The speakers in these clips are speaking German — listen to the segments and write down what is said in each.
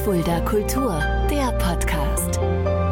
Fulda Kultur, der Podcast.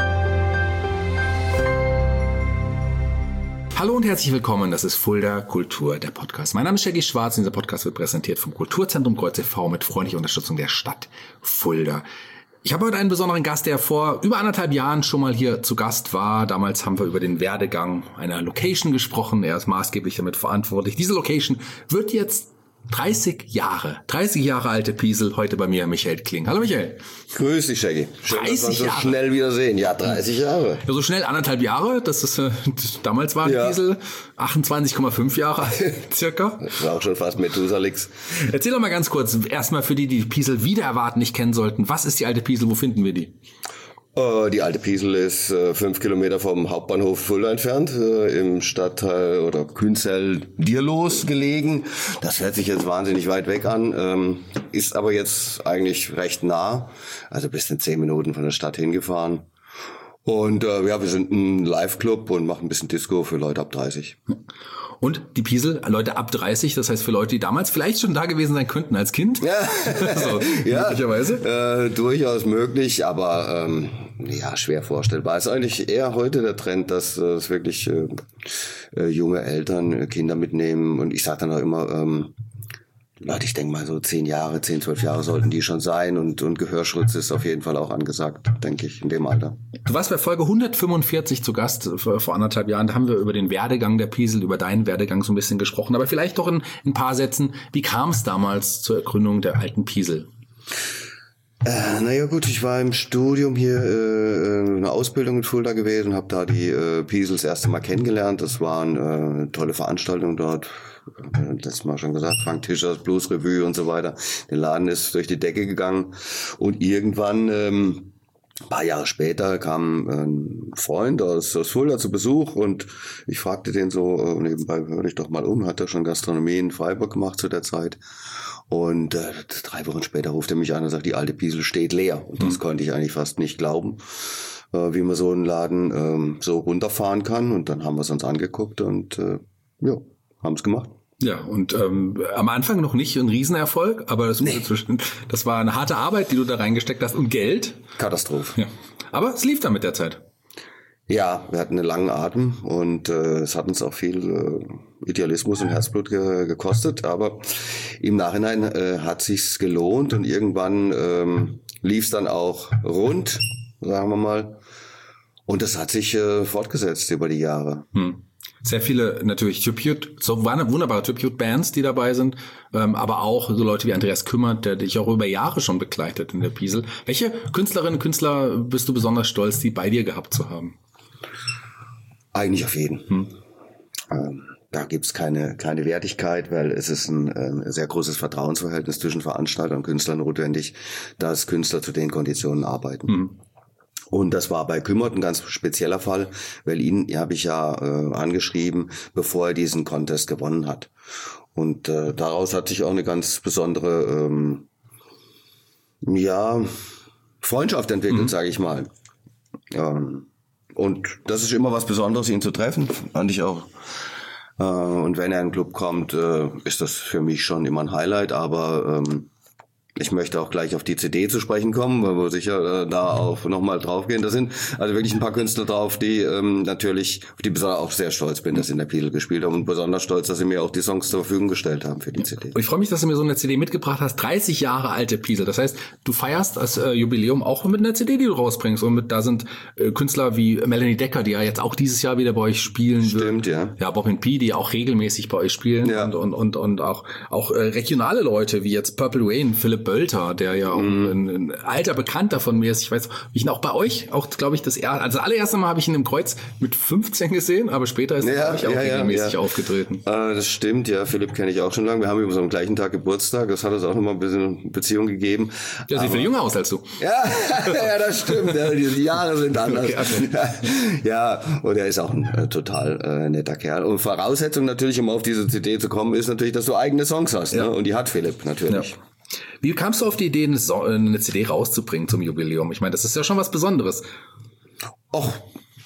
Hallo und herzlich willkommen, das ist Fulda Kultur, der Podcast. Mein Name ist Shaggy Schwarz und dieser Podcast wird präsentiert vom Kulturzentrum Kreuz e.V. mit freundlicher Unterstützung der Stadt Fulda. Ich habe heute einen besonderen Gast, der vor über 1,5 Jahren schon mal hier zu Gast war. Damals haben wir über den Werdegang einer Location gesprochen. Er ist maßgeblich damit verantwortlich. Diese Location wird jetzt 30 Jahre alte Piesel, heute bei mir Michael Kling. Hallo Michael. Grüß dich, Shaggy. Schön, 30 dass wir Jahre. so schnell wiedersehen. Ja, 30 Jahre. Ja, so schnell 1,5 Jahre, das ist, damals war Ja. Piesel 28,5 Jahre alt, circa. Das war auch schon fast Methusalix. Erzähl doch mal ganz kurz, erstmal für die Piesel wieder erwarten nicht kennen sollten. Was ist die alte Piesel, wo finden wir die? Die alte Piesel ist 5 Kilometer vom Hauptbahnhof Fulda entfernt, im Stadtteil oder Künzell-Dierlos gelegen. Das hört sich jetzt wahnsinnig weit weg an, ist aber jetzt eigentlich recht nah, also bis in 10 Minuten von der Stadt hingefahren. Und ja, wir sind ein Live-Club und machen ein bisschen Disco für Leute ab 30. Und die Piesel, Leute ab 30, das heißt für Leute, die damals vielleicht schon da gewesen sein könnten als Kind. Ja, so, ja, möglicherweise. Durchaus möglich, aber ja, schwer vorstellbar. Ist eigentlich eher heute der Trend, dass es wirklich junge Eltern Kinder mitnehmen. Und ich sage dann auch immer, Leute, ich denke mal so 10, 12 Jahre sollten die schon sein. Und Gehörschutz ist auf jeden Fall auch angesagt, denke ich, in dem Alter. Du warst bei Folge 145 zu Gast vor 1,5 Jahren. Da haben wir über den Werdegang der Piesel, über deinen Werdegang so ein bisschen gesprochen. Aber vielleicht doch in ein paar Sätzen, wie kam es damals zur Gründung der alten Piesel? Naja gut, ich war im Studium hier eine Ausbildung in Fulda gewesen, habe da die Piesel das erste Mal kennengelernt. Das waren tolle Veranstaltungen dort. Letztes Mal schon gesagt, Frank Tischers Blues Revue und so weiter. Der Laden ist durch die Decke gegangen und irgendwann ein paar Jahre später kam ein Freund aus Fulda zu Besuch und ich fragte den so, nebenbei hör dich doch mal um, hat er schon Gastronomie in Freiburg gemacht zu der Zeit. Und 3 Wochen später ruft er mich an und sagt, die alte Piesel steht leer. Und das konnte ich eigentlich fast nicht glauben, wie man so einen Laden so runterfahren kann. Und dann haben wir es uns angeguckt und ja, haben es gemacht. Ja, und am Anfang noch nicht ein Riesenerfolg, aber das war eine harte Arbeit, die du da reingesteckt hast und Geld. Katastrophe. Ja. Aber es lief dann mit der Zeit. Ja, wir hatten einen langen Atem und es hat uns auch viel Idealismus und Herzblut gekostet, aber im Nachhinein hat sich's gelohnt und irgendwann lief's dann auch rund, sagen wir mal, und das hat sich fortgesetzt über die Jahre. Sehr viele natürlich wunderbare Tribute-Bands, die dabei sind, aber auch so Leute wie Andreas Kümmert, der dich auch über Jahre schon begleitet in der Piesel. Welche Künstlerinnen und Künstler bist du besonders stolz, die bei dir gehabt zu haben? Eigentlich auf jeden. Da gibt's keine Wertigkeit, weil es ist ein sehr großes Vertrauensverhältnis zwischen Veranstalter und Künstlern notwendig, dass Künstler zu den Konditionen arbeiten. Und das war bei Kümmert ein ganz spezieller Fall, weil ihn habe ich ja angeschrieben, bevor er diesen Contest gewonnen hat. Und daraus hat sich auch eine ganz besondere Freundschaft entwickelt, sage ich mal. Und das ist immer was Besonderes, ihn zu treffen, fand ich auch. Und wenn er in den Club kommt, ist das für mich schon immer ein Highlight, aber ich möchte auch gleich auf die CD zu sprechen kommen, weil wir sicher da auch nochmal draufgehen. Da sind also wirklich ein paar Künstler drauf, die natürlich, auf die besonders auch sehr stolz bin, dass sie in der Piesel gespielt haben und besonders stolz, dass sie mir auch die Songs zur Verfügung gestellt haben für die CD. Und ich freue mich, dass du mir so eine CD mitgebracht hast, 30 Jahre alte Piesel. Das heißt, du feierst das Jubiläum auch mit einer CD, die du rausbringst. Und da sind Künstler wie Melanie Decker, die ja jetzt auch dieses Jahr wieder bei euch spielen wird. Stimmt, ja. Ja, Bob & P, die auch regelmäßig bei euch spielen. Ja. Und auch regionale Leute wie jetzt Purple Rain, Philipp Bölter, der ja auch ein alter Bekannter von mir ist. Ich weiß, wie ich ihn auch bei euch, auch glaube ich, das allererste Mal habe ich ihn im Kreuz mit 15 gesehen, aber später ist er auch regelmäßig aufgetreten. Das stimmt, ja. Philipp kenne ich auch schon lange. Wir haben übrigens am gleichen Tag Geburtstag. Das hat uns auch nochmal ein bisschen Beziehung gegeben. Ja, sieht viel jünger aus als du. Ja, ja, das stimmt. Ja, die Jahre sind anders. Okay. Ja, und er ist auch ein total netter Kerl. Und Voraussetzung natürlich, um auf diese CD zu kommen, ist natürlich, dass du eigene Songs hast. Ja. Ne? Und die hat Philipp natürlich. Ja. Wie kamst du auf die Idee, eine CD rauszubringen zum Jubiläum? Ich meine, das ist ja schon was Besonderes. Och,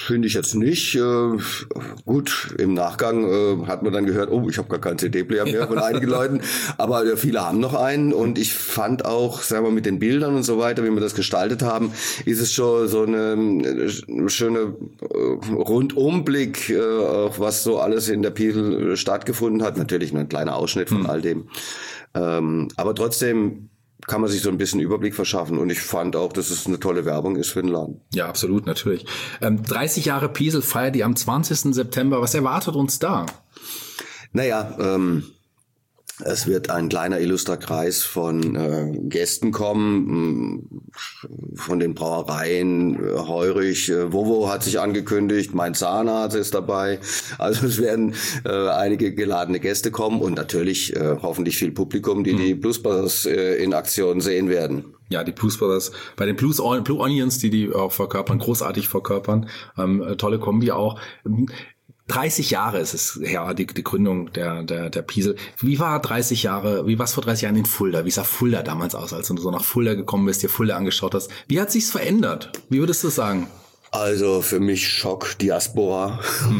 finde ich jetzt nicht. Gut, im Nachgang hat man dann gehört, oh, ich habe gar keinen CD-Player mehr von einigen Leuten, aber viele haben noch einen und ich fand auch, sagen wir mit den Bildern und so weiter, wie wir das gestaltet haben, ist es schon so eine schöne Rundumblick, auch was so alles in der Piesel stattgefunden hat. Natürlich nur ein kleiner Ausschnitt von all dem. Aber trotzdem kann man sich so ein bisschen Überblick verschaffen und ich fand auch, dass es eine tolle Werbung ist für den Laden. Ja, absolut, natürlich. 30 Jahre Piesel feiert die am 20. September. Was erwartet uns da? Naja, es wird ein kleiner illustrer Kreis von Gästen kommen, von den Brauereien, Heurich, Vovo hat sich angekündigt, mein Zahnarzt ist dabei. Also es werden einige geladene Gäste kommen und natürlich hoffentlich viel Publikum, die Blues Brothers in Aktion sehen werden. Ja, die Blues Brothers, bei den Blue Onions, die auch verkörpern, großartig verkörpern, tolle Kombi auch. 30 Jahre ist es her, die Gründung der Piesel. Wie war es vor 30 Jahren in Fulda? Wie sah Fulda damals aus, als du so nach Fulda gekommen bist, dir Fulda angeschaut hast? Wie hat sich's verändert? Wie würdest du sagen? Also für mich Schock, Diaspora.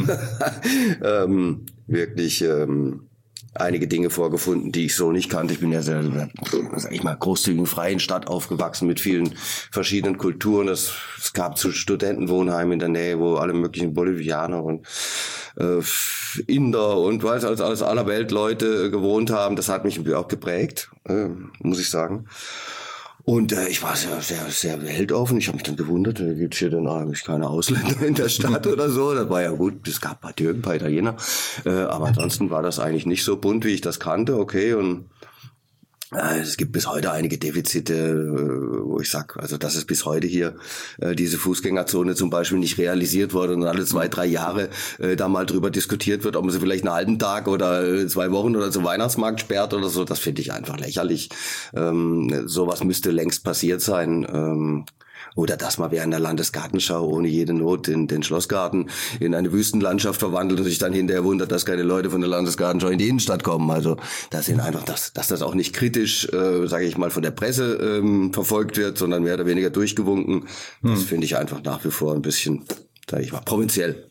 Wirklich einige Dinge vorgefunden, die ich so nicht kannte. Ich bin ja sehr, sag ich mal, großzügigen freien Stadt aufgewachsen mit vielen verschiedenen Kulturen. Es gab zu Studentenwohnheimen in der Nähe, wo alle möglichen Bolivianer und Inder und weiß aus aller Welt Leute gewohnt haben. Das hat mich auch geprägt, muss ich sagen. Und ich war sehr, sehr, sehr weltoffen. Ich habe mich dann gewundert, gibt's hier denn eigentlich keine Ausländer in der Stadt oder so? Das war ja gut, es gab ein paar Türken, ein paar Italiener. Aber ansonsten war das eigentlich nicht so bunt, wie ich das kannte. Okay, und es gibt bis heute einige Defizite, wo ich sag, also dass es bis heute hier diese Fußgängerzone zum Beispiel nicht realisiert wurde und alle 2-3 Jahre da mal drüber diskutiert wird, ob man sie vielleicht einen halben Tag oder 2 Wochen oder zum Weihnachtsmarkt sperrt oder so, das finde ich einfach lächerlich. Sowas müsste längst passiert sein. Oder dass man während der Landesgartenschau ohne jede Not den Schlossgarten in eine Wüstenlandschaft verwandelt und sich dann hinterher wundert, dass keine Leute von der Landesgartenschau in die Innenstadt kommen. Also das sind einfach, dass das auch nicht kritisch, sage ich mal, von der Presse verfolgt wird, sondern mehr oder weniger durchgewunken. Das finde ich einfach nach wie vor ein bisschen, sage ich mal, provinziell.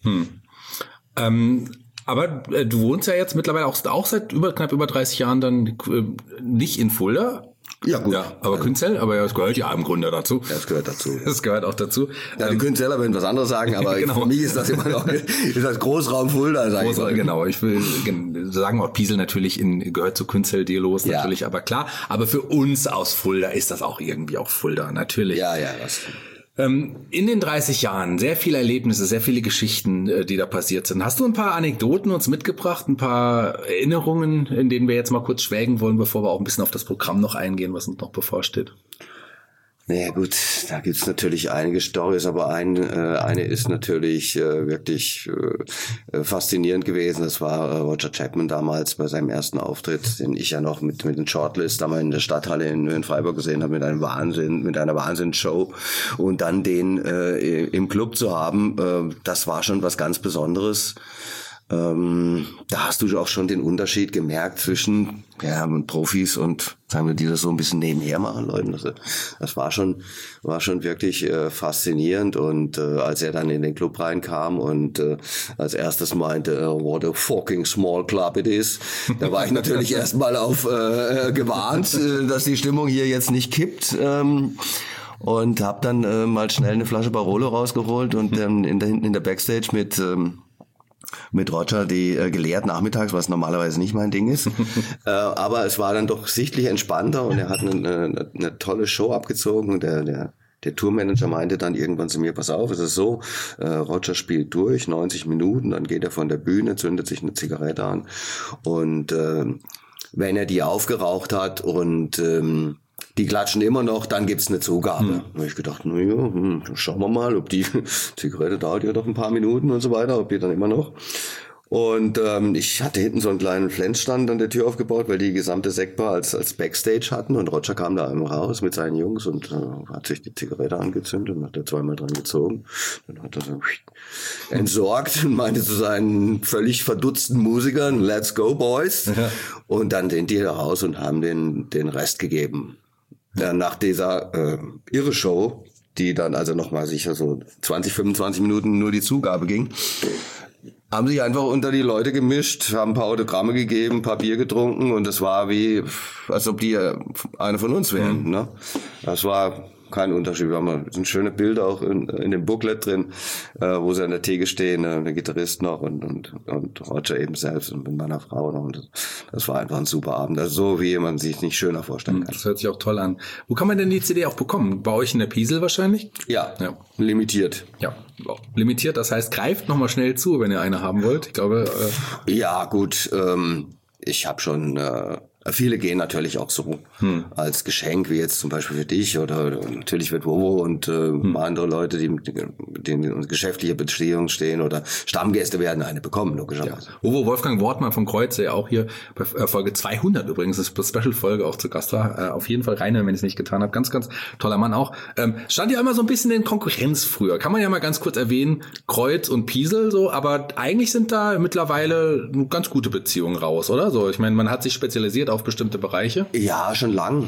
Aber du wohnst ja jetzt mittlerweile auch seit knapp über 30 Jahren dann nicht in Fulda. Ja, gut. Ja, aber Künzell, aber ja, es gehört ja im Grunde dazu. Ja, es gehört dazu. Es gehört auch dazu. Ja, die Künzeller würden was anderes sagen, aber genau. Für mich ist das immer noch, ist das Großraum Fulda, sag ich mal. Genau, ich will sagen auch Piesel natürlich gehört zu Künzell, Dielos natürlich, ja. Aber klar, aber für uns aus Fulda ist das auch irgendwie auch Fulda, natürlich. Ja, das. In den 30 Jahren sehr viele Erlebnisse, sehr viele Geschichten, die da passiert sind. Hast du ein paar Anekdoten uns mitgebracht, ein paar Erinnerungen, in denen wir jetzt mal kurz schwelgen wollen, bevor wir auch ein bisschen auf das Programm noch eingehen, was uns noch bevorsteht? Naja gut, da gibt's natürlich einige Storys, aber eine ist natürlich wirklich faszinierend gewesen. Das war Roger Chapman damals bei seinem ersten Auftritt, den ich ja noch mit den Shortlist damals in der Stadthalle in Freiburg gesehen habe, mit einer Wahnsinnsshow. Und dann den im Club zu haben, das war schon was ganz Besonderes. Da hast du auch schon den Unterschied gemerkt zwischen Profis und sagen wir, die das so ein bisschen nebenher machen, Leuten. Das war schon wirklich faszinierend. Und als er dann in den Club reinkam und als erstes meinte, what a fucking small club it is, da war ich natürlich erstmal auf gewarnt, dass die Stimmung hier jetzt nicht kippt. Und habe dann mal schnell eine Flasche Barolo rausgeholt und dann hinten in der Backstage mit Roger die geleert nachmittags, was normalerweise nicht mein Ding ist. Aber es war dann doch sichtlich entspannter und er hat eine tolle Show abgezogen und der Tourmanager meinte dann irgendwann zu mir, pass auf, es ist so, Roger spielt durch, 90 Minuten, dann geht er von der Bühne, zündet sich eine Zigarette an und wenn er die aufgeraucht hat und die klatschen immer noch, dann gibt's eine Zugabe. Da habe ich gedacht, schauen wir mal, ob die Zigarette dauert ja doch ein paar Minuten und so weiter, ob die dann immer noch. Und ich hatte hinten so einen kleinen Flensstand an der Tür aufgebaut, weil die gesamte Sektbar als Backstage hatten und Roger kam da einmal raus mit seinen Jungs und hat sich die Zigarette angezündet und hat da 2-mal dran gezogen. Dann hat er so entsorgt und meinte zu seinen völlig verdutzten Musikern, let's go boys. Ja. Und dann sind die raus und haben den Rest gegeben. Nach dieser irre Show die dann also nochmal sicher so 20, 25 Minuten nur die Zugabe ging, haben sich einfach unter die Leute gemischt, haben ein paar Autogramme gegeben, ein paar Bier getrunken und es war wie, als ob die eine von uns wären. Ne? Das war kein Unterschied. Wir haben ein schönes Bild auch in dem Booklet drin, wo sie an der Theke stehen, der Gitarrist noch und Roger eben selbst und mit meiner Frau noch. Und das war einfach ein super Abend. Also so, wie man sich nicht schöner vorstellen kann. Das hört sich auch toll an. Wo kann man denn die CD auch bekommen? Bei euch in der Piesel wahrscheinlich? Ja. Limitiert. Ja, limitiert. Das heißt, greift nochmal schnell zu, wenn ihr eine haben wollt. Ich glaube. Ja, gut. Ich habe schon. Viele gehen natürlich auch so als Geschenk, wie jetzt zum Beispiel für dich oder natürlich wird Wowo und andere Leute, die in geschäftlicher Beziehung stehen oder Stammgäste werden eine bekommen, logischerweise. Ja. Wowo Wolfgang Wortmann vom Kreuz, der auch hier bei Folge 200 übrigens, das ist eine Special-Folge auch zu Gast war, auf jeden Fall reinhören, wenn ich es nicht getan habe. Ganz, ganz toller Mann auch. Stand ja immer so ein bisschen in Konkurrenz früher. Kann man ja mal ganz kurz erwähnen, Kreuz und Piesel so, aber eigentlich sind da mittlerweile ganz gute Beziehungen raus, oder? So, ich meine, man hat sich spezialisiert auf bestimmte Bereiche? Ja, schon lang.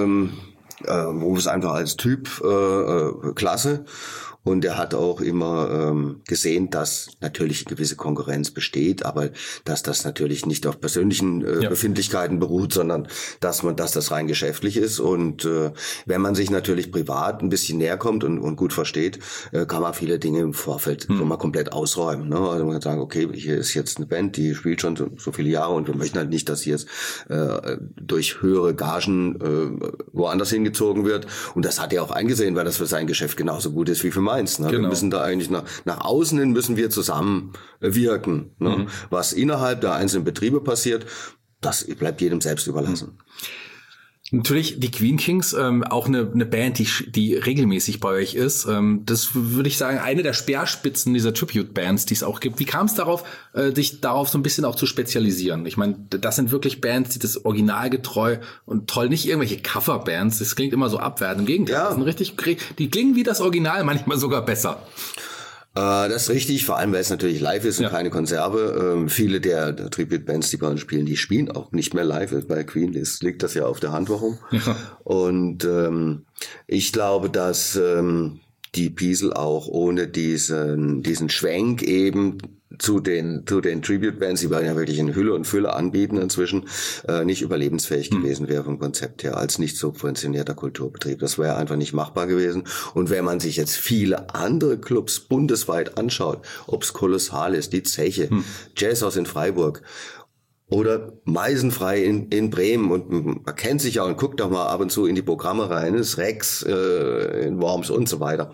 Wo es einfach als Typ klasse. Und er hat auch immer gesehen, dass natürlich gewisse Konkurrenz besteht, aber dass das natürlich nicht auf persönlichen Befindlichkeiten beruht, sondern dass das rein geschäftlich ist. Und wenn man sich natürlich privat ein bisschen näher kommt und gut versteht, kann man viele Dinge im Vorfeld schon mal komplett ausräumen. Ne? Also man kann sagen, okay, hier ist jetzt eine Band, die spielt schon so viele Jahre und wir möchten halt nicht, dass sie jetzt durch höhere Gagen woanders hingezogen wird. Und das hat er auch eingesehen, weil das für sein Geschäft genauso gut ist wie für Ne? Genau. Wir müssen da eigentlich nach außen hin müssen wir zusammen wirken. Ne? Was innerhalb der einzelnen Betriebe passiert, das bleibt jedem selbst überlassen. Natürlich die Queen Kings, auch eine Band, die regelmäßig bei euch ist. Das würde ich sagen, eine der Speerspitzen dieser Tribute-Bands, die es auch gibt. Wie kam es darauf, sich darauf so ein bisschen auch zu spezialisieren? Ich meine, das sind wirklich Bands, die das originalgetreu und toll, nicht irgendwelche Cover-Bands. Das klingt immer so abwertend. Im Gegenteil, das sind richtig, die klingen wie das Original, manchmal sogar besser. Das ist richtig, vor allem weil es natürlich live ist und keine Konserve. Viele der Tribute-Bands, die bei uns spielen, die spielen auch nicht mehr live. Bei Queen liegt das ja auf der Hand, warum. Ja. Und ich glaube, dass die Piesel auch ohne diesen Schwenk eben zu den Tribute-Bands, die wir ja wirklich in Hülle und Fülle anbieten inzwischen, nicht überlebensfähig gewesen wäre vom Konzept her, als nicht subventionierter Kulturbetrieb. Das wäre einfach nicht machbar gewesen. Und wenn man sich jetzt viele andere Clubs bundesweit anschaut, ob's Kolossal ist, die Zeche, Jazzhaus in Freiburg oder Meisenfrei in Bremen, und man kennt sich ja und guckt doch mal ab und zu in die Programme rein, das Rex in Worms und so weiter.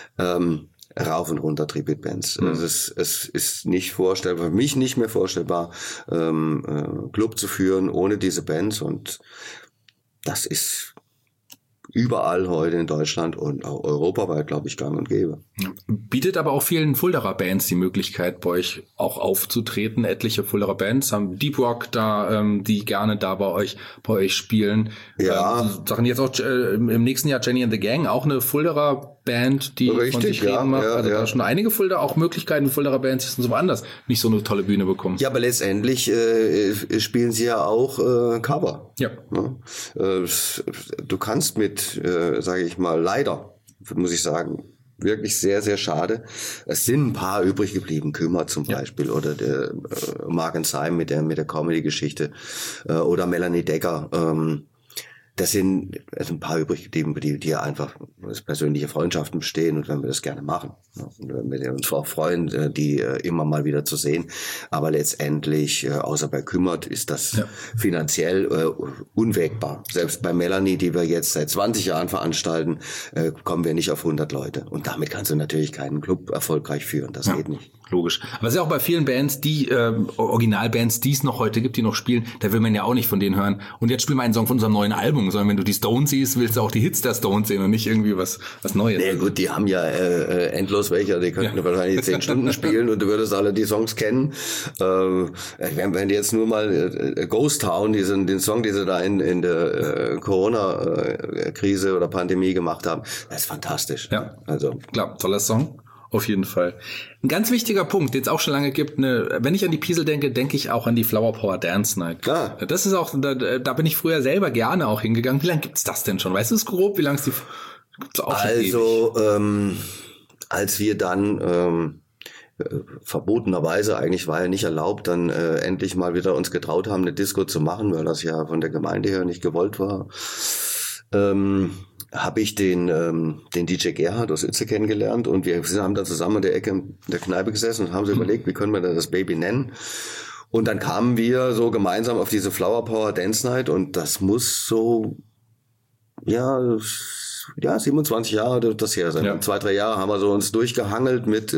Rauf und runter Tribute-Bands. Es ist nicht vorstellbar, für mich nicht mehr vorstellbar, Club zu führen ohne diese Bands, und das ist überall heute in Deutschland und auch europaweit, glaube ich, gang und gäbe. Bietet aber auch vielen Fuldaer Bands die Möglichkeit, bei euch auch aufzutreten. Etliche Fuldaer Bands haben Deep Rock da, die gerne da bei euch spielen. Ja. Sachen jetzt auch im nächsten Jahr Jenny and the Gang, auch eine Fuldaer Band, die richtig, von sich reden macht. Also da schon einige Fuldaer, auch Möglichkeiten, Fuldaer Bands, die so woanders nicht so eine tolle Bühne bekommen. Ja, aber letztendlich spielen sie ja auch Cover. Ja. Du kannst mit, sage ich mal, leider, muss ich sagen, wirklich sehr, sehr schade. Es sind ein paar übrig geblieben, Kümmer zum Beispiel oder der Mark and Simon mit der Comedy-Geschichte oder Melanie Decker. Das sind ein paar übrig geblieben, die einfach als persönliche Freundschaften bestehen, und wenn wir das gerne machen. Und wenn wir uns auch freuen, die immer mal wieder zu sehen. Aber letztendlich, außer bei Kümmert, ist das finanziell unwägbar. Selbst bei Melanie, die wir jetzt seit 20 Jahren veranstalten, kommen wir nicht auf 100 Leute. Und damit kannst du natürlich keinen Club erfolgreich führen. Das geht nicht. Logisch. Aber es ist ja auch bei vielen Bands, die Originalbands, die es noch heute gibt, die noch spielen, da will man ja auch nicht von denen hören. Und jetzt spielen wir einen Song von unserem neuen Album, sondern wenn du die Stones siehst, willst du auch die Hits der Stones sehen und nicht irgendwie was Neues. Ja gut, die haben ja endlos welche, die könnten wahrscheinlich 10 Stunden spielen und du würdest alle die Songs kennen. Wenn jetzt nur mal Ghost Town, den Song, den sie da in der Corona-Krise oder Pandemie gemacht haben, das ist fantastisch. Ja, also klar, toller Song. Auf jeden Fall. Ein ganz wichtiger Punkt, den es auch schon lange gibt, wenn ich an die Piesel denke, denke ich auch an die Flower Power Dance Night. Klar. Das ist auch, da bin ich früher selber gerne auch hingegangen. Wie lange gibt's das denn schon? Weißt du es grob, wie lange es die... Gibt's auch schon ewig. Als wir dann verbotenerweise, eigentlich war ja nicht erlaubt, dann endlich mal wieder uns getraut haben, eine Disco zu machen, weil das ja von der Gemeinde her nicht gewollt war, habe ich den DJ Gerhard aus Uetze kennengelernt und wir haben dann zusammen in der Ecke in der Kneipe gesessen und haben so überlegt, wie können wir das Baby nennen. Und dann kamen wir so gemeinsam auf diese Flower Power Dance Night und das muss so, ja 27 Jahre das her sein. Ja. 2-3 Jahre haben wir so uns durchgehangelt mit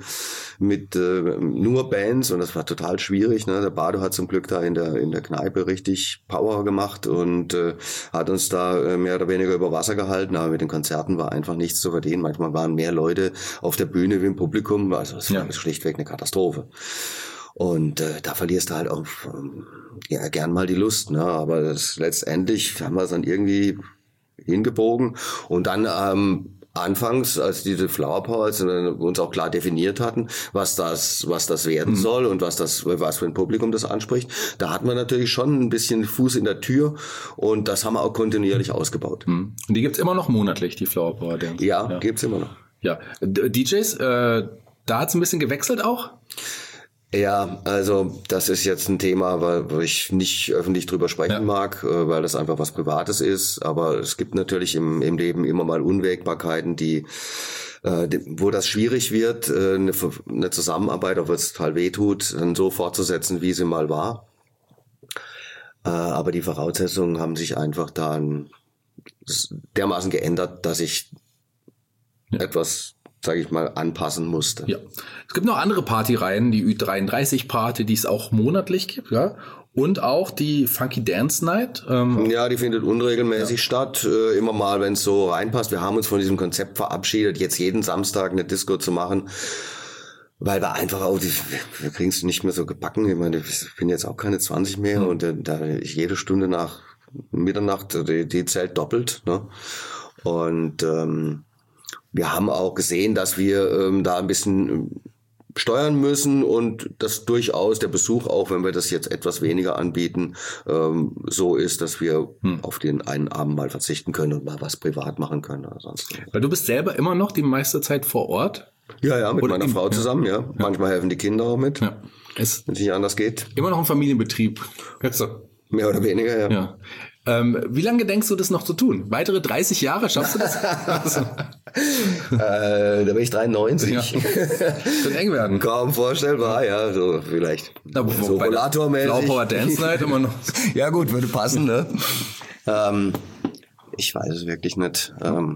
nur Bands und das war total schwierig. Ne? Der Bardo hat zum Glück da in der Kneipe richtig Power gemacht und hat uns da mehr oder weniger über Wasser gehalten. Aber mit den Konzerten war einfach nichts zu verdienen. Manchmal waren mehr Leute auf der Bühne wie im Publikum. Also es war schlichtweg eine Katastrophe. Und da verlierst du halt auch gern mal die Lust. Ne? Aber letztendlich haben wir es dann irgendwie hingebogen und dann anfangs, als diese Flower Power uns auch klar definiert hatten, was das werden soll und was für ein Publikum das anspricht, da hatten wir natürlich schon ein bisschen Fuß in der Tür und das haben wir auch kontinuierlich ausgebaut. Und die gibt's immer noch monatlich, die Flower Power Dance? Ja, gibt's immer noch. Ja, DJs, da hat's ein bisschen gewechselt auch? Ja, also das ist jetzt ein Thema, wo ich nicht öffentlich drüber sprechen mag, weil das einfach was Privates ist. Aber es gibt natürlich im Leben immer mal Unwägbarkeiten, wo das schwierig wird, eine Zusammenarbeit, auch wenn es total wehtut, dann so fortzusetzen, wie sie mal war. Aber die Voraussetzungen haben sich einfach dann dermaßen geändert, dass ich etwas, sage ich mal, anpassen musste. Ja. Es gibt noch andere Partyreihen, die Ü33-Party, die es auch monatlich gibt, ja. Und auch die Funky Dance Night. Ja, die findet unregelmäßig statt. Immer mal, wenn es so reinpasst. Wir haben uns von diesem Konzept verabschiedet, jetzt jeden Samstag eine Disco zu machen. Weil wir einfach auch, wir kriegen es nicht mehr so gebacken. Ich meine, ich bin jetzt auch keine 20 mehr und da jede Stunde nach Mitternacht, die zählt doppelt, ne? Und wir haben auch gesehen, dass wir da ein bisschen steuern müssen und dass durchaus der Besuch, auch wenn wir das jetzt etwas weniger anbieten, so ist, dass wir auf den einen Abend mal verzichten können und mal was privat machen können oder sonst. Weil du bist selber immer noch die meiste Zeit vor Ort? Ja, mit meiner Frau zusammen, ja. Manchmal helfen die Kinder auch mit, wenn es nicht anders geht. Immer noch ein Familienbetrieb. Mehr oder weniger, ja. Wie lange denkst du das noch zu tun? Weitere 30 Jahre, schaffst du das? Da bin ich 93. Ja. Wird eng werden. Kaum vorstellbar, ja, so vielleicht. So rollatormäßig. Flower Power Dance Night immer noch. Ja gut, würde passen, ne? Ich weiß es wirklich nicht.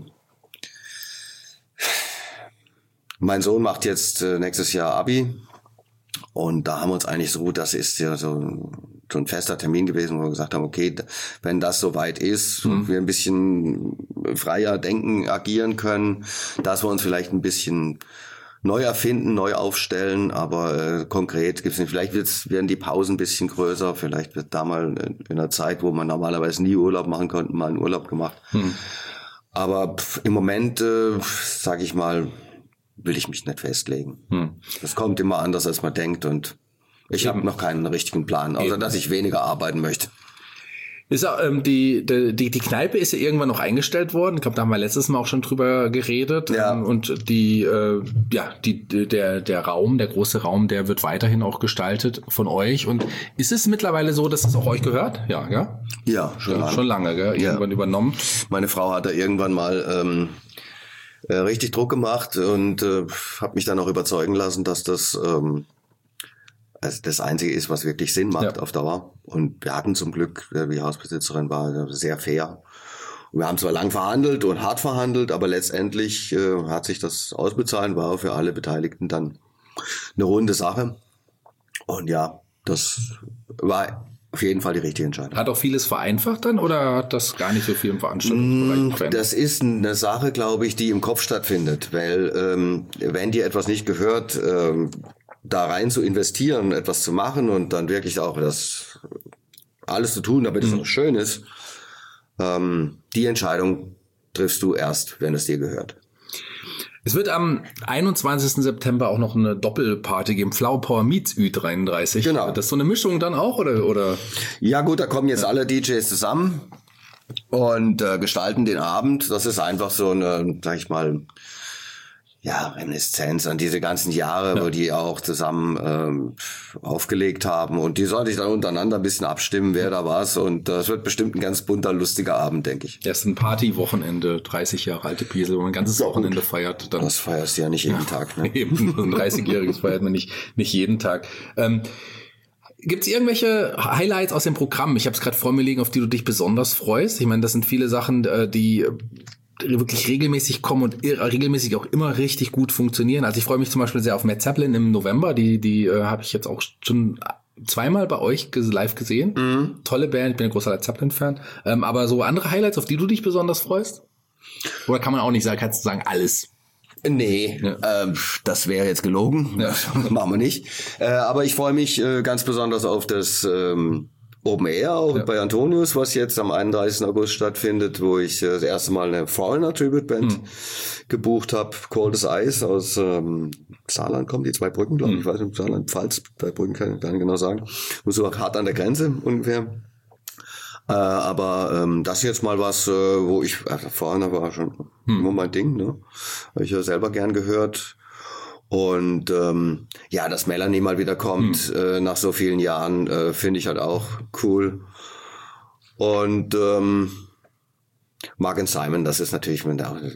Mein Sohn macht jetzt nächstes Jahr Abi. Und da haben wir uns eigentlich das ist ja so ein fester Termin gewesen, wo wir gesagt haben, okay, wenn das soweit ist, wir ein bisschen freier denken, agieren können, dass wir uns vielleicht ein bisschen neu erfinden, neu aufstellen, aber konkret gibt's nicht. Vielleicht werden die Pausen ein bisschen größer, vielleicht wird da mal in einer Zeit, wo man normalerweise nie Urlaub machen konnte, mal einen Urlaub gemacht. Aber im Moment, sage ich mal, will ich mich nicht festlegen. Das kommt immer anders, als man denkt und ich habe noch keinen richtigen Plan, außer dass ich weniger arbeiten möchte. Ist auch, die Kneipe ist ja irgendwann noch eingestellt worden. Ich glaube, da haben wir letztes Mal auch schon drüber geredet. Ja. Und der Raum, der große Raum, der wird weiterhin auch gestaltet von euch. Und ist es mittlerweile so, dass es auch euch gehört? Ja, ja? Ja, schon lange. Schon lange, gell? Irgendwann übernommen. Meine Frau hat da irgendwann mal richtig Druck gemacht und habe mich dann auch überzeugen lassen, dass das also das Einzige ist, was wirklich Sinn macht auf Dauer. Und wir hatten zum Glück, die Hausbesitzerin war sehr fair. Und wir haben zwar lang verhandelt und hart verhandelt, aber letztendlich hat sich das ausbezahlt, war für alle Beteiligten dann eine runde Sache. Und ja, das war auf jeden Fall die richtige Entscheidung. Hat auch vieles vereinfacht dann oder hat das gar nicht so viel im Veranstaltungsbereich verändert? Das ist eine Sache, glaube ich, die im Kopf stattfindet, weil wenn dir etwas nicht gehört, da rein zu investieren, etwas zu machen und dann wirklich auch das alles zu tun, damit es auch schön ist, die Entscheidung triffst du erst, wenn es dir gehört. Es wird am 21. September auch noch eine Doppelparty geben, Flower Power meets Ü33. Genau. Das ist so eine Mischung dann auch, oder? Ja gut, da kommen jetzt alle DJs zusammen. und gestalten den Abend. Das ist einfach so eine, sag ich mal, ja, Reminiszenz an diese ganzen Jahre, wo die auch zusammen aufgelegt haben. Und die sollte ich dann untereinander ein bisschen abstimmen, wer da was. Und das wird bestimmt ein ganz bunter, lustiger Abend, denke ich. Erst ein Party-Wochenende, 30 Jahre alte Piesel, wo man ein ganzes Wochenende feiert. Dann, das feierst du ja nicht jeden Tag. Ne? Eben, so ein 30-jähriges feiert man nicht jeden Tag. Gibt es irgendwelche Highlights aus dem Programm? Ich habe es gerade vor mir liegen, auf die du dich besonders freust. Ich meine, das sind viele Sachen, die wirklich regelmäßig kommen und regelmäßig auch immer richtig gut funktionieren. Also ich freue mich zum Beispiel sehr auf Led Zeppelin im November. Die habe ich jetzt auch schon zweimal bei euch live gesehen. Mhm. Tolle Band, ich bin ein großer Led Zeppelin-Fan. Aber so andere Highlights, auf die du dich besonders freust? Oder kann man auch nicht sagen, kannst du sagen, alles? Nee, ja. Das wäre jetzt gelogen. Ja. Das machen wir nicht. Aber ich freue mich ganz besonders auf das Open Air auch bei Antonius, was jetzt am 31. August stattfindet, wo ich das erste Mal eine Foreigner Tribute Band gebucht habe. Cold as Ice aus Saarland kommen die 2 Brücken, glaube ich. Ich weiß nicht, Saarland, Pfalz, 2 Brücken kann ich gar nicht genau sagen. Muss so hart an der Grenze ungefähr. Aber das jetzt mal was, wo ich, Foreigner war schon immer mein Ding, ne? Habe ich ja selber gern gehört. Und ja, dass Melanie mal wieder kommt nach so vielen Jahren, finde ich halt auch cool. Und Mark and Simon, das ist natürlich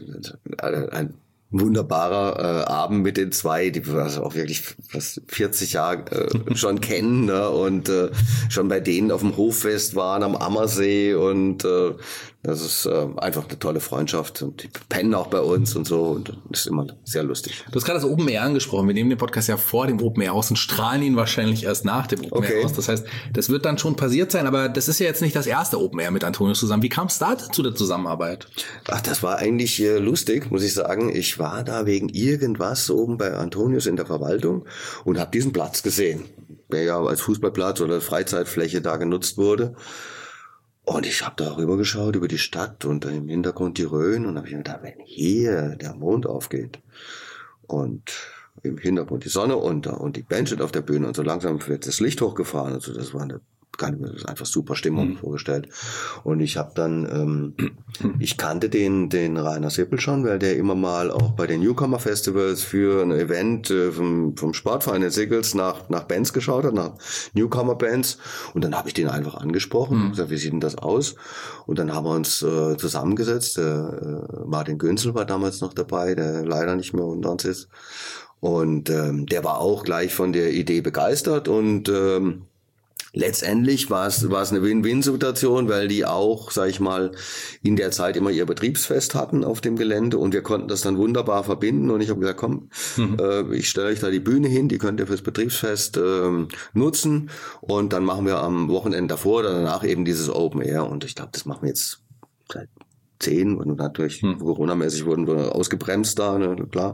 ein wunderbarer Abend mit den 2, die wir also auch wirklich fast 40 Jahre schon kennen, ne? Und schon bei denen auf dem Hoffest waren am Ammersee und das ist einfach eine tolle Freundschaft und die pennen auch bei uns und so und das ist immer sehr lustig. Du hast gerade das Open Air angesprochen. Wir nehmen den Podcast ja vor dem Open Air aus und strahlen ihn wahrscheinlich erst nach dem Open Air aus. Das heißt, das wird dann schon passiert sein, aber das ist ja jetzt nicht das erste Open Air mit Antonius zusammen. Wie kam es da zu der Zusammenarbeit? Ach, das war eigentlich lustig, muss ich sagen. Ich war da wegen irgendwas oben bei Antonius in der Verwaltung und habe diesen Platz gesehen, der ja als Fußballplatz oder Freizeitfläche da genutzt wurde. Und ich habe da rüber geschaut über die Stadt und im Hintergrund die Rhön und habe ich mir gedacht, wenn hier der Mond aufgeht und im Hintergrund die Sonne unter und die Band steht auf der Bühne und so langsam wird das Licht hochgefahren und so, das war kann ich mir das einfach super Stimmung vorgestellt. Und ich habe dann, ich kannte den Rainer Sippel schon, weil der immer mal auch bei den Newcomer Festivals für ein Event vom Sportverein in Sickels nach Bands geschaut hat, nach Newcomer Bands. Und dann habe ich den einfach angesprochen und gesagt, wie sieht denn das aus? Und dann haben wir uns zusammengesetzt. Martin Günzel war damals noch dabei, der leider nicht mehr unter uns ist. Und der war auch gleich von der Idee begeistert und letztendlich war es eine Win-Win-Situation, weil die auch, sag ich mal, in der Zeit immer ihr Betriebsfest hatten auf dem Gelände und wir konnten das dann wunderbar verbinden und ich habe gesagt, komm, ich stelle euch da die Bühne hin, die könnt ihr fürs Betriebsfest nutzen und dann machen wir am Wochenende davor oder danach eben dieses Open Air und ich glaube, das machen wir jetzt seit 10 und natürlich Corona-mäßig wurden wir ausgebremst da, ne, klar,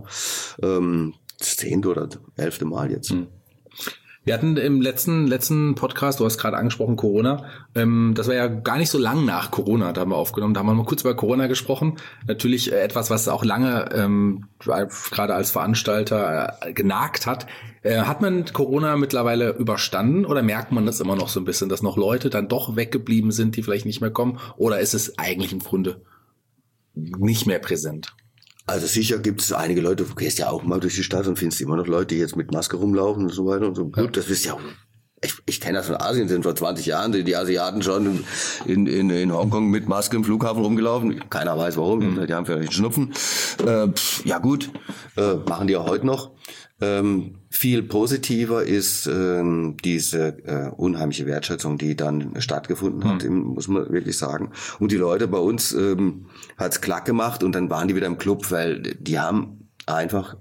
das 10. oder 11. Mal jetzt. Wir hatten im letzten Podcast, du hast gerade angesprochen, Corona, das war ja gar nicht so lang nach Corona, da haben wir aufgenommen, da haben wir mal kurz über Corona gesprochen. Natürlich etwas, was auch lange gerade als Veranstalter genagt hat. Hat man Corona mittlerweile überstanden oder merkt man das immer noch so ein bisschen, dass noch Leute dann doch weggeblieben sind, die vielleicht nicht mehr kommen? Oder ist es eigentlich im Grunde nicht mehr präsent? Also sicher gibt es einige Leute, du gehst ja auch mal durch die Stadt und findest immer noch Leute, die jetzt mit Maske rumlaufen und so weiter und so. Gut, das wisst ja auch. Ich kenne das von Asien, sind vor 20 Jahren die Asiaten schon in Hongkong mit Maske im Flughafen rumgelaufen. Keiner weiß warum, die haben vielleicht Schnupfen. Ja gut, machen die auch heute noch. Viel positiver ist diese unheimliche Wertschätzung, die dann stattgefunden hat, muss man wirklich sagen. Und die Leute bei uns hat's klack gemacht und dann waren die wieder im Club, weil die haben einfach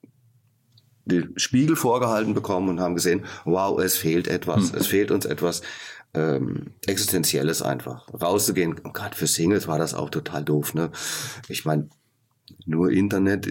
den Spiegel vorgehalten bekommen und haben gesehen, wow, es fehlt etwas, es fehlt uns etwas Existenzielles einfach. Rauszugehen, gerade für Singles war das auch total doof, ne? Ich meine, nur Internet,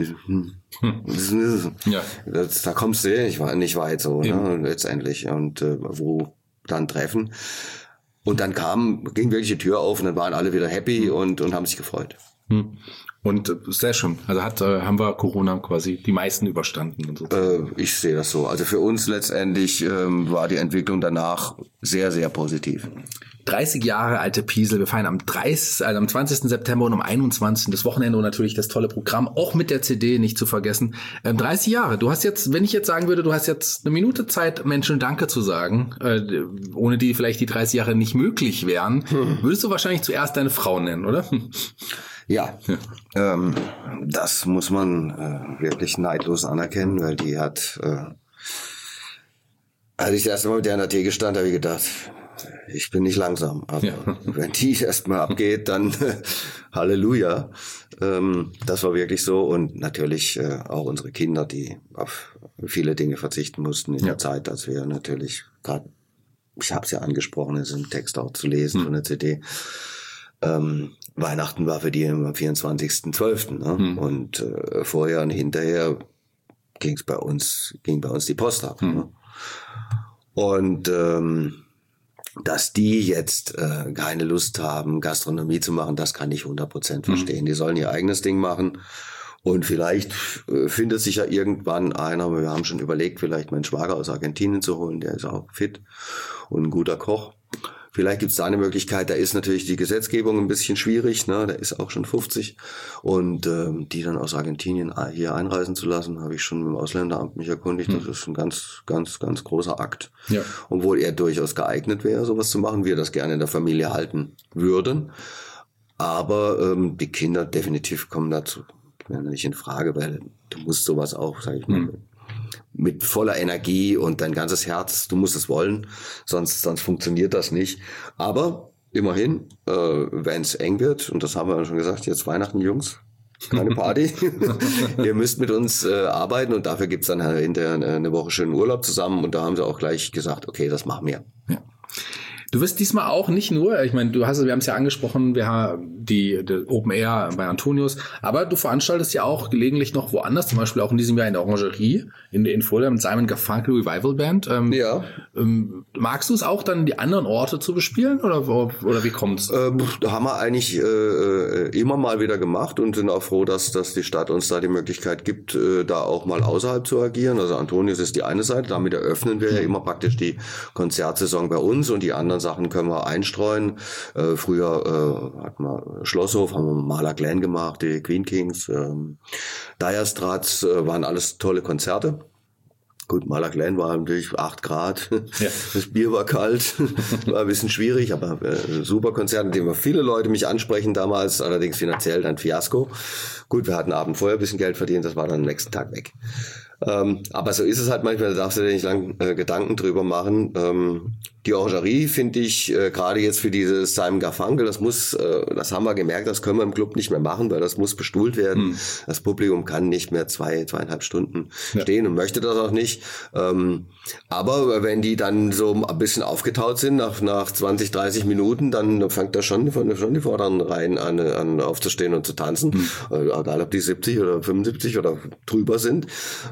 da kommst du nicht weit so, ne, letztendlich. Und wo dann treffen. Und dann ging wirklich die Tür auf und dann waren alle wieder happy und haben sich gefreut. Und sehr schön. Also haben wir Corona quasi die meisten überstanden und so. Ich sehe das so. Also für uns letztendlich war die Entwicklung danach sehr, sehr positiv. 30 Jahre alte Piesel. Wir feiern am 20. September und am 21. das Wochenende und natürlich das tolle Programm, auch mit der CD nicht zu vergessen. 30 Jahre. Du hast jetzt, wenn ich jetzt sagen würde, du hast jetzt eine Minute Zeit, Menschen Danke zu sagen, ohne die vielleicht die 30 Jahre nicht möglich wären, würdest du wahrscheinlich zuerst deine Frau nennen, oder? Ja. Das muss man wirklich neidlos anerkennen, weil die hat, als ich das erste Mal mit der an der Theke stand, habe ich gedacht, ich bin nicht langsam, aber wenn die erstmal abgeht, dann Halleluja. Das war wirklich so und natürlich auch unsere Kinder, die auf viele Dinge verzichten mussten in der Zeit, als wir natürlich gerade, ich habe es ja angesprochen, es ist im Text auch zu lesen von der CD. Weihnachten war für die am 24.12. Ne? Und vorher und hinterher ging bei uns die Post ab. Ne? Und dass die jetzt keine Lust haben, Gastronomie zu machen, das kann ich 100% verstehen. Die sollen ihr eigenes Ding machen. Und vielleicht findet sich ja irgendwann einer, wir haben schon überlegt, vielleicht meinen Schwager aus Argentinien zu holen, der ist auch fit und ein guter Koch. Vielleicht gibt es da eine Möglichkeit, da ist natürlich die Gesetzgebung ein bisschen schwierig, ne? Der ist auch schon 50 und die dann aus Argentinien hier einreisen zu lassen, habe ich schon mit dem Ausländeramt mich erkundigt, das ist ein ganz, ganz, ganz großer Akt. Ja. Obwohl er durchaus geeignet wäre, sowas zu machen, wir das gerne in der Familie halten würden, aber die Kinder definitiv kommen dazu nicht in Frage, weil du musst sowas auch, sag ich mal, mit voller Energie und dein ganzes Herz, du musst es wollen, sonst funktioniert das nicht. Aber immerhin, wenn es eng wird, und das haben wir schon gesagt, jetzt Weihnachten, Jungs, keine Party. Ihr müsst mit uns arbeiten und dafür gibt's dann hinterher eine Woche schönen Urlaub zusammen und da haben sie auch gleich gesagt, okay, das machen wir. Ja. Du wirst diesmal auch nicht nur, ich meine, wir haben es ja angesprochen, wir haben die Open Air bei Antonius, aber du veranstaltest ja auch gelegentlich noch woanders, zum Beispiel auch in diesem Jahr in der Orangerie in Fulda mit Simon Garfunkel Revival Band. Magst du es auch dann, die anderen Orte zu bespielen oder wie kommt's? Da haben wir eigentlich immer mal wieder gemacht und sind auch froh, dass die Stadt uns da die Möglichkeit gibt, da auch mal außerhalb zu agieren. Also Antonius ist die eine Seite, damit eröffnen wir ja immer praktisch die Konzertsaison bei uns und die anderen Sachen können wir einstreuen. Früher hatten wir Schlosshof, haben wir Mahler Glen gemacht, die Queen Kings, Dire Straits, waren alles tolle Konzerte. Gut, Mahler Glen war natürlich 8 Grad, das Bier war kalt, war ein bisschen schwierig, aber super Konzert, in dem viele Leute mich ansprechen damals, allerdings finanziell ein Fiasko. Gut, wir hatten Abend vorher ein bisschen Geld verdient, das war dann am nächsten Tag weg. Aber so ist es halt manchmal, da darfst du dir nicht lang Gedanken drüber machen. Die Orangerie finde ich gerade jetzt für dieses Simon Garfunkel, das haben wir gemerkt, das können wir im Club nicht mehr machen, weil das muss bestuhlt werden. Das Publikum kann nicht mehr 2,5 Stunden stehen und möchte das auch nicht. Aber wenn die dann so ein bisschen aufgetaut sind nach 20, 30 Minuten, dann fängt da schon die vorderen Reihen an aufzustehen und zu tanzen. Egal ob die 70 oder 75 oder drüber sind.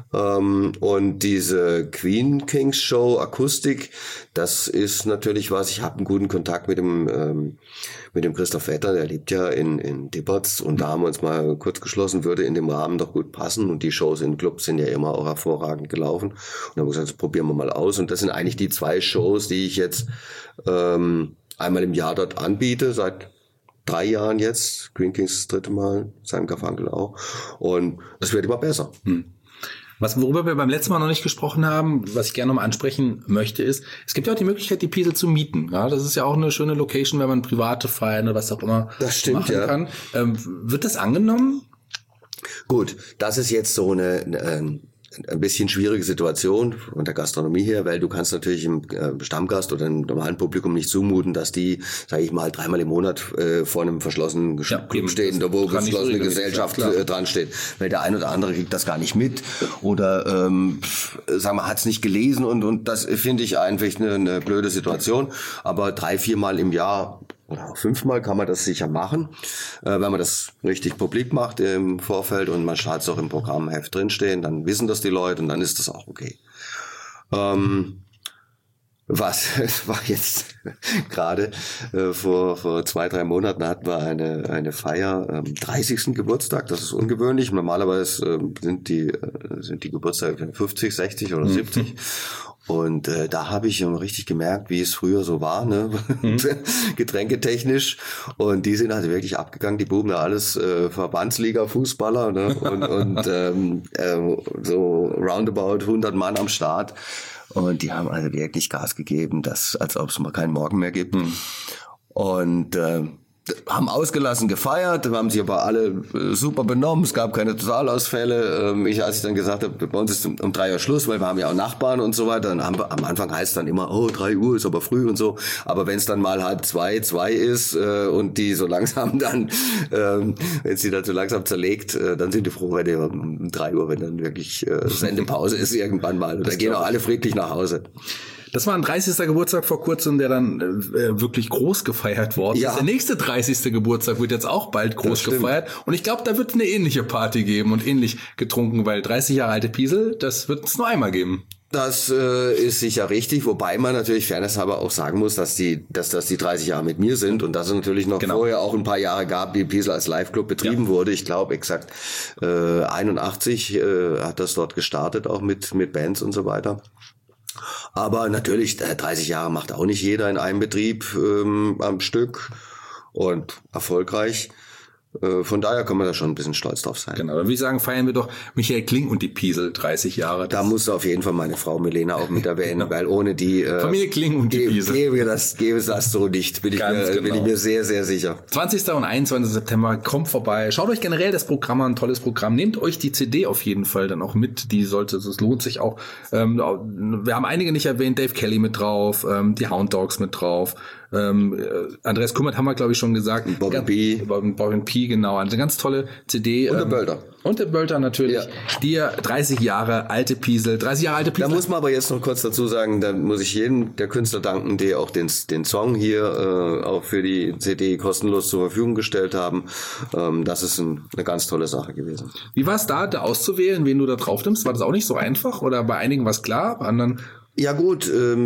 Und diese Queen Kings Show Akustik, das ist natürlich was. Ich habe einen guten Kontakt mit dem Christoph Vetter, der lebt ja in Dippertz und da haben wir uns mal kurz geschlossen, würde in dem Rahmen doch gut passen und die Shows in Clubs sind ja immer auch hervorragend gelaufen und dann haben wir gesagt, das probieren wir mal aus und das sind eigentlich die 2 Shows, die ich jetzt einmal im Jahr dort anbiete, seit 3 Jahren jetzt, Queen Kings das 3. Mal, Simon Garfunkel auch und es wird immer besser. Worüber wir beim letzten Mal noch nicht gesprochen haben, was ich gerne nochmal ansprechen möchte, ist, es gibt ja auch die Möglichkeit, die Piesel zu mieten. Ja, das ist ja auch eine schöne Location, wenn man private Feiern oder was auch immer machen kann. Wird das angenommen? Gut, das ist jetzt so ein bisschen schwierige Situation von der Gastronomie her, weil du kannst natürlich im Stammgast oder im normalen Publikum nicht zumuten, dass die, sage ich mal, 3-mal im Monat vor einem verschlossenen Club stehen, wo geschlossene Gesellschaft dran steht. Weil der ein oder andere kriegt das gar nicht mit oder hat es nicht gelesen und das finde ich einfach eine blöde Situation. Aber 3-4 Mal im Jahr oder auch 5-mal kann man das sicher machen, wenn man das richtig publik macht im Vorfeld und man hat es auch im Programmheft drinstehen, dann wissen das die Leute und dann ist das auch okay. Es war jetzt gerade vor 2-3 Monaten hatten wir eine Feier, 30. Geburtstag, das ist ungewöhnlich. Normalerweise sind die Geburtstage 50, 60 oder 70. Und da habe ich richtig gemerkt, wie es früher so war, ne? Getränketechnisch. Und die sind also wirklich abgegangen, die Buben, da alles Verbandsliga-Fußballer, ne? Und so roundabout 100 Mann am Start. Und die haben also wirklich Gas gegeben, als ob es mal keinen Morgen mehr gibt. Und haben ausgelassen gefeiert, haben sich aber alle super benommen, es gab keine Totalausfälle. Als ich dann gesagt habe, bei uns ist um 3 Uhr Schluss, weil wir haben ja auch Nachbarn und so weiter, dann haben wir, am Anfang heißt es dann immer, 3 Uhr ist aber früh und so, aber wenn es dann mal 1:30 ist und die so langsam dann, wenn es die dann so langsam zerlegt, dann sind die froh, wenn die um 3 Uhr, wenn dann wirklich Sendepause ist irgendwann mal. Und dann gehen auch alle friedlich nach Hause. Das war ein 30. Geburtstag vor kurzem, der dann wirklich groß gefeiert worden ist. Der nächste 30. Geburtstag wird jetzt auch bald groß gefeiert. Und ich glaube, da wird eine ähnliche Party geben und ähnlich getrunken, weil 30 Jahre alte Piesel, das wird es nur einmal geben. Das ist sicher richtig, wobei man natürlich fairnesshalber auch sagen muss, dass das die 30 Jahre mit mir sind und dass es natürlich noch vorher auch ein paar Jahre gab, die Piesel als Live-Club betrieben wurde. Ich glaube exakt 81 hat das dort gestartet, auch mit Bands und so weiter. Aber natürlich, 30 Jahre macht auch nicht jeder in einem Betrieb am Stück und erfolgreich. Von daher kann man da schon ein bisschen stolz drauf sein. Genau, dann würde ich sagen, feiern wir doch Michael Kling und die Piesel 30 Jahre. Da muss auf jeden Fall meine Frau Milena auch mit erwähnen, weil ohne die Familie Kling und die Piesel gäbe es das so nicht, bin ich mir sehr, sehr sicher. 20. und 21. September, kommt vorbei. Schaut euch generell das Programm an, ein tolles Programm. Nehmt euch die CD auf jeden Fall dann auch mit, das lohnt sich auch. Wir haben einige nicht erwähnt, Dave Kelly mit drauf, die Hound Dogs mit drauf. Andreas Kümmert haben wir, glaube ich, schon gesagt. Bobbin P, genau. Eine ganz tolle CD. Und der Bölter. Und der Bölter natürlich. Ja. Dir 30 Jahre alte Piesel. Da muss man aber jetzt noch kurz dazu sagen, da muss ich jedem der Künstler danken, die auch den Song hier auch für die CD kostenlos zur Verfügung gestellt haben. Das ist eine ganz tolle Sache gewesen. Wie war es da auszuwählen, wen du da drauf nimmst? War das auch nicht so einfach? Oder bei einigen war es klar, bei anderen? Ja gut,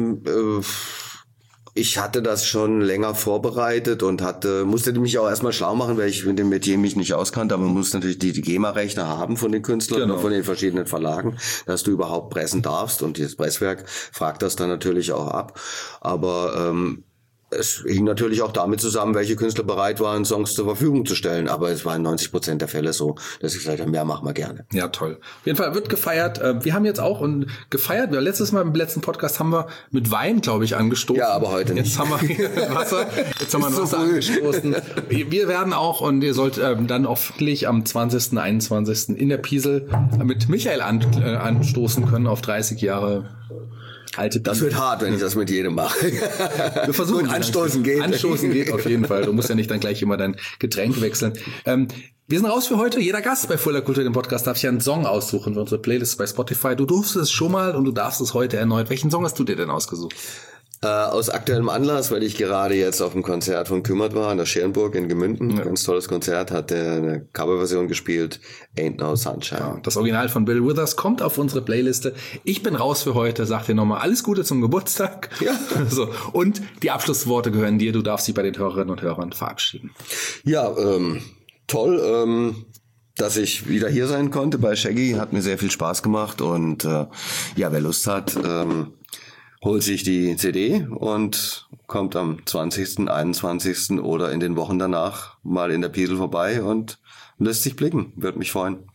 ich hatte das schon länger vorbereitet und musste mich auch erstmal schlau machen, weil ich mit dem Metier mich nicht auskannte, aber man muss natürlich die GEMA-Rechte haben von den Künstlern und von den verschiedenen Verlagen, dass du überhaupt pressen darfst, und das Presswerk fragt das dann natürlich auch ab. Aber es hing natürlich auch damit zusammen, welche Künstler bereit waren, Songs zur Verfügung zu stellen. Aber es war in 90% der Fälle so, dass ich gesagt habe, mehr machen wir gerne. Ja, toll. Auf jeden Fall wird gefeiert. Wir haben jetzt auch gefeiert. Letztes Mal im letzten Podcast haben wir mit Wein, glaube ich, angestoßen. Ja, aber heute nicht. Jetzt haben wir Wasser. Jetzt haben wir Wasser angestoßen. Wir werden auch, und ihr sollt dann hoffentlich am 20., 21. in der Piesel mit Michael anstoßen können auf 30 Jahre alte Piesel. Das wird hart, wenn ich das mit jedem mache. Wir versuchen. Anstoßen geht. Anstoßen geht auf jeden Fall. Du musst ja nicht dann gleich immer dein Getränk wechseln. Wir sind raus für heute. Jeder Gast bei Fulda Kultur, dem Podcast, darf sich einen Song aussuchen für unsere Playlist bei Spotify. Du durfst es schon mal und du darfst es heute erneut. Welchen Song hast du dir denn ausgesucht? Aus aktuellem Anlass, weil ich gerade jetzt auf dem Konzert von Kümmert war, an der Scherenburg in Gemünden. Ja. Ganz tolles Konzert, hat eine Coverversion gespielt, Ain't No Sunshine. Ja, das Original von Bill Withers kommt auf unsere Playliste. Ich bin raus für heute, sag dir nochmal alles Gute zum Geburtstag. Ja. So. Und die Abschlussworte gehören dir, du darfst dich bei den Hörerinnen und Hörern verabschieden. Ja, toll, dass ich wieder hier sein konnte bei Shaggy, hat mir sehr viel Spaß gemacht und wer Lust hat, holt sich die CD und kommt am 20., 21. oder in den Wochen danach mal in der Piesel vorbei und lässt sich blicken. Würde mich freuen.